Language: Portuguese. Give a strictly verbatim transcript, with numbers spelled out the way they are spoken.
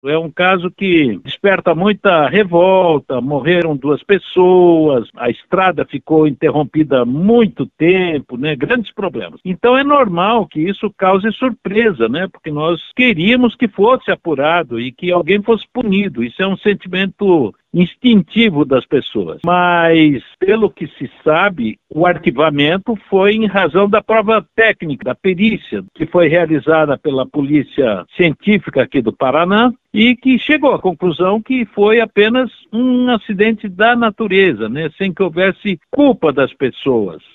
É um caso que desperta muita revolta, morreram duas pessoas, a estrada ficou interrompida há muito tempo, né? Grandes problemas. Então é normal que isso cause surpresa, né? Porque nós queríamos que fosse apurado e que alguém fosse punido. Isso é um sentimento instintivo das pessoas. Mas, pelo que se sabe, o arquivamento foi em razão da prova técnica, da perícia, que foi realizada pela Polícia Científica aqui do Paraná e que chegou à conclusão que foi apenas um acidente da natureza, né, sem que houvesse culpa das pessoas.